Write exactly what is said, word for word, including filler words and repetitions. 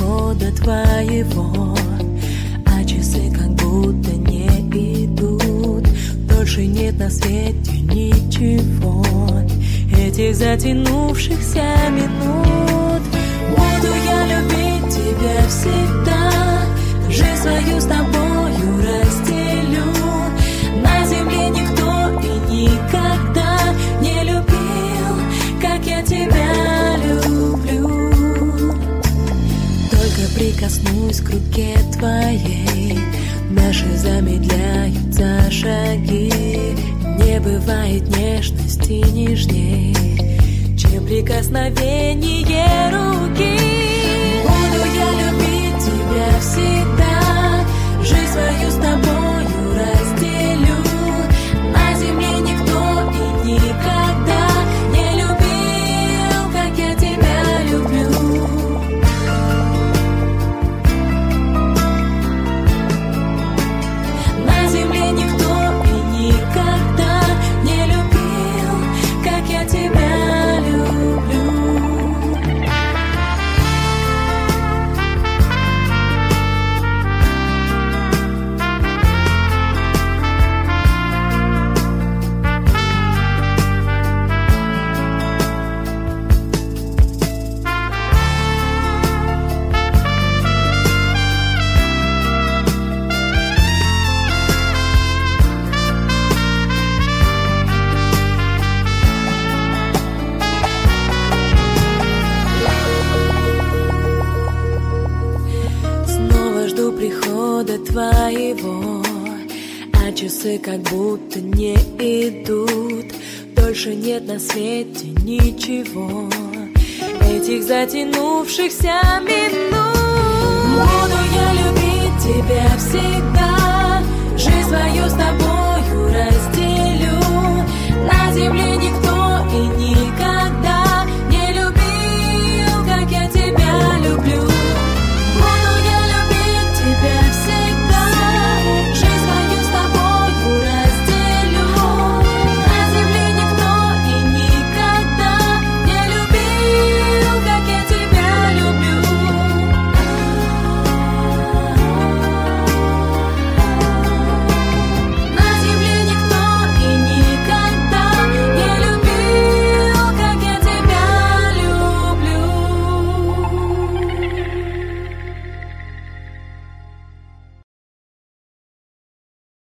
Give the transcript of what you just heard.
прихода твоего, а часы как будто не идут. Дольше нет на свете ничего, этих затянувшихся минут. Буду я любить тебя всегда, жизнь свою с тобою разделю. На земле никто и никогда не любил, как я тебя люблю. Только прикоснусь к руке твоей, наши замедляются шаги. Не бывает нежности нежней, чем прикосновение руки. Буду я любить тебя всегда, жизнь свою с тобою разделю. На земле никто и никогда не любил, как я тебя люблю. На земле никто и никогда не любил, как я тебя люблю. Жду прихода твоего, а часы как будто не идут. Дольше нет на свете ничего, этих затянувшихся минут. Буду я любить тебя всегда, жизнь свою с тобою разделю. На земле